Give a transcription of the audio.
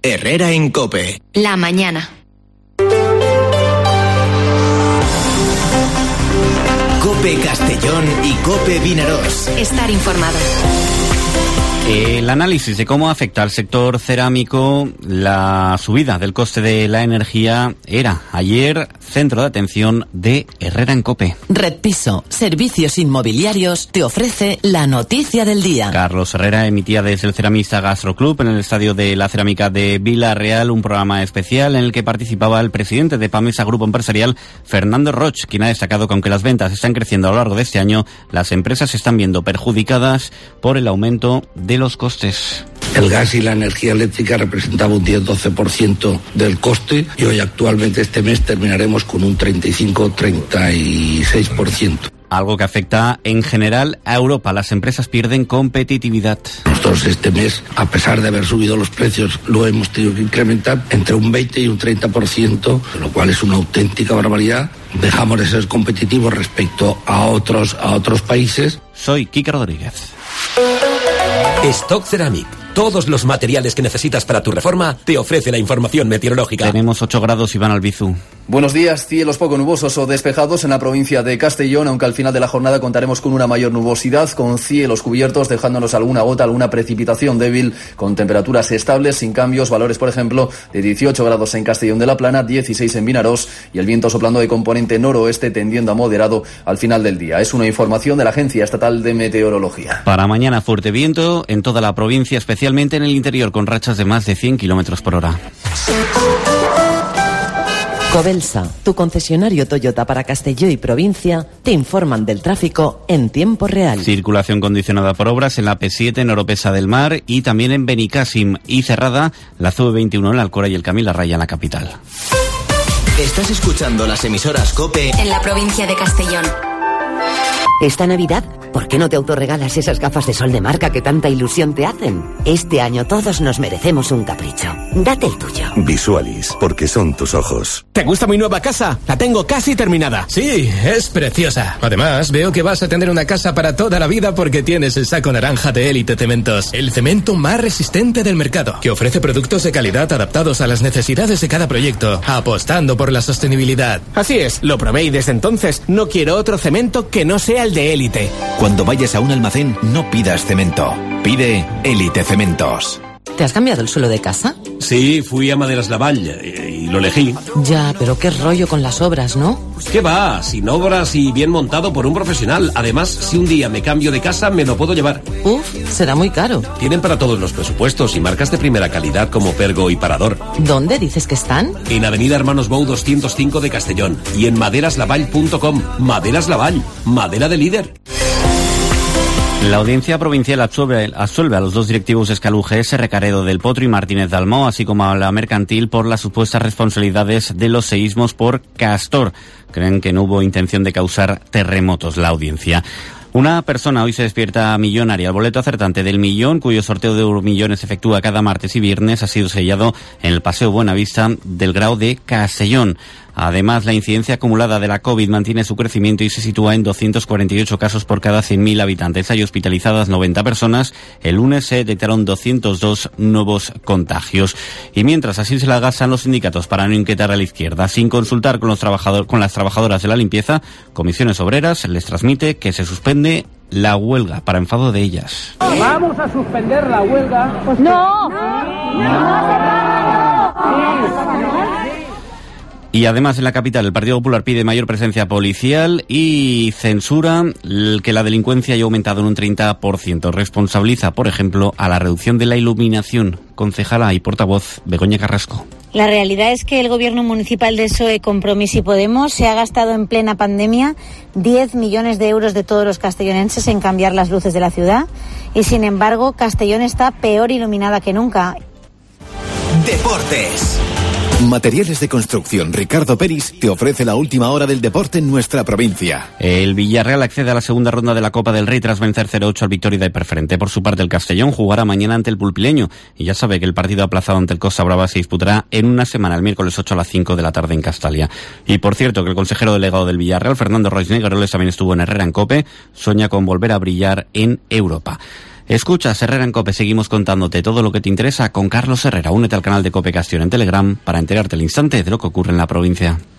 Herrera en COPE. La mañana. COPE Castellón y COPE Vinaròs. Estar informado. El análisis de cómo afecta al sector cerámico la subida del coste de la energía era ayer centro de atención de Herrera en COPE. Red Piso, servicios inmobiliarios, te ofrece la noticia del día. Carlos Herrera emitía desde el Ceramista Gastro Club en el Estadio de la Cerámica de Vila-real un programa especial en el que participaba el presidente de Pamesa Grupo Empresarial, Fernando Roig, quien ha destacado que aunque las ventas están creciendo a lo largo de este año, las empresas se están viendo perjudicadas por el aumento de los costes. El gas y la energía eléctrica representaba un 10-12% del coste y hoy actualmente este mes terminaremos con un 35-36%. Algo que afecta en general a Europa. Las empresas pierden competitividad. Nosotros este mes, a pesar de haber subido los precios, lo hemos tenido que incrementar entre un 20 y un 30%, lo cual es una auténtica barbaridad. Dejamos de ser competitivos respecto a otros países. Soy Quique Rodríguez. Stock Ceramic. Todos los materiales que necesitas para tu reforma te ofrece la información meteorológica. Tenemos 8 grados, Iván Albizu. Buenos días, cielos poco nubosos o despejados en la provincia de Castellón, aunque al final de la jornada contaremos con una mayor nubosidad, con cielos cubiertos, dejándonos alguna gota, alguna precipitación débil, con temperaturas estables, sin cambios, valores, por ejemplo, de 18 grados en Castellón de la Plana, 16 en Vinaròs, y el viento soplando de componente noroeste tendiendo a moderado al final del día. Es una información de la Agencia Estatal de Meteorología. Para mañana, fuerte viento en toda la provincia, especialmente en el interior, con rachas de más de 100 kilómetros por hora. Covelsa, tu concesionario Toyota para Castelló y provincia, te informan del tráfico en tiempo real. Circulación condicionada por obras en la P7 en Oropesa del Mar y también en Benicàssim, y cerrada la CV21 en la Alcora y el Camí La Raya en la capital. Estás escuchando las emisoras COPE en la provincia de Castellón. Esta Navidad, ¿por qué no te autorregalas esas gafas de sol de marca que tanta ilusión te hacen? Este año todos nos merecemos un capricho. Date el tuyo. Visualis, porque son tus ojos. ¿Te gusta mi nueva casa? La tengo casi terminada. Sí, es preciosa. Además, veo que vas a tener una casa para toda la vida porque tienes el saco naranja de Élite Cementos. El cemento más resistente del mercado, que ofrece productos de calidad adaptados a las necesidades de cada proyecto, apostando por la sostenibilidad. Así es, lo probé y desde entonces no quiero otro cemento que no sea el de Élite. Cuando vayas a un almacén, no pidas cemento. Pide Élite Cementos. ¿Te has cambiado el suelo de casa? Sí, fui a Maderas Lavall y lo elegí. Ya, pero qué rollo con las obras, ¿no? ¿Qué va? Sin obras y bien montado por un profesional. Además, si un día me cambio de casa, me lo puedo llevar. Uf, será muy caro. Tienen para todos los presupuestos y marcas de primera calidad como Pergo y Parador. ¿Dónde dices que están? En Avenida Hermanos Bou 205 de Castellón y en maderaslavall.com. Maderas Lavall, madera de líder. La Audiencia Provincial absuelve a los dos directivos de Escal UGS, Recaredo del Potro y Martínez Dalmau, así como a la mercantil, por las supuestas responsabilidades de los seísmos por Castor. Creen que no hubo intención de causar terremotos. La audiencia. Una persona hoy se despierta millonaria. El boleto acertante del millón, cuyo sorteo de euromillones se efectúa cada martes y viernes, ha sido sellado en el Paseo Buenavista del Grau de Castellón. Además, la incidencia acumulada de la COVID mantiene su crecimiento y se sitúa en 248 casos por cada 100.000 habitantes. Hay hospitalizadas 90 personas. El lunes se detectaron 202 nuevos contagios. Y mientras así se la gasan los sindicatos para no inquietar a la izquierda, sin consultar con las trabajadoras de la limpieza, Comisiones Obreras les transmite que se suspende la huelga para enfado de ellas. Vamos a suspender la huelga. No. Y además en la capital el Partido Popular pide mayor presencia policial y censura que la delincuencia haya aumentado en un 30%. Responsabiliza, por ejemplo, a la reducción de la iluminación. Concejala y portavoz Begoña Carrasco. La realidad es que el gobierno municipal de PSOE, Compromís y Podemos se ha gastado en plena pandemia 10 millones de euros de todos los castellonenses en cambiar las luces de la ciudad y, sin embargo, Castellón está peor iluminada que nunca. Deportes. Materiales de construcción Ricardo Peris te ofrece la última hora del deporte en nuestra provincia. El Villarreal accede a la segunda ronda de la Copa del Rey tras vencer 0-8 al Victoria de Preferente. Por su parte, el Castellón jugará mañana ante el Pulpileño y ya sabe que el partido aplazado ante el Costa Brava se disputará en una semana, el miércoles 8 a las 5 de la tarde en Castalia. Y por cierto, que el consejero delegado del Villarreal, Fernando Roig Negueroles, también estuvo en Herrera en COPE, sueña con volver a brillar en Europa. Escucha Herrera en COPE, seguimos contándote todo lo que te interesa con Carlos Herrera. Únete al canal de COPE Castellón en Telegram para enterarte al instante de lo que ocurre en la provincia.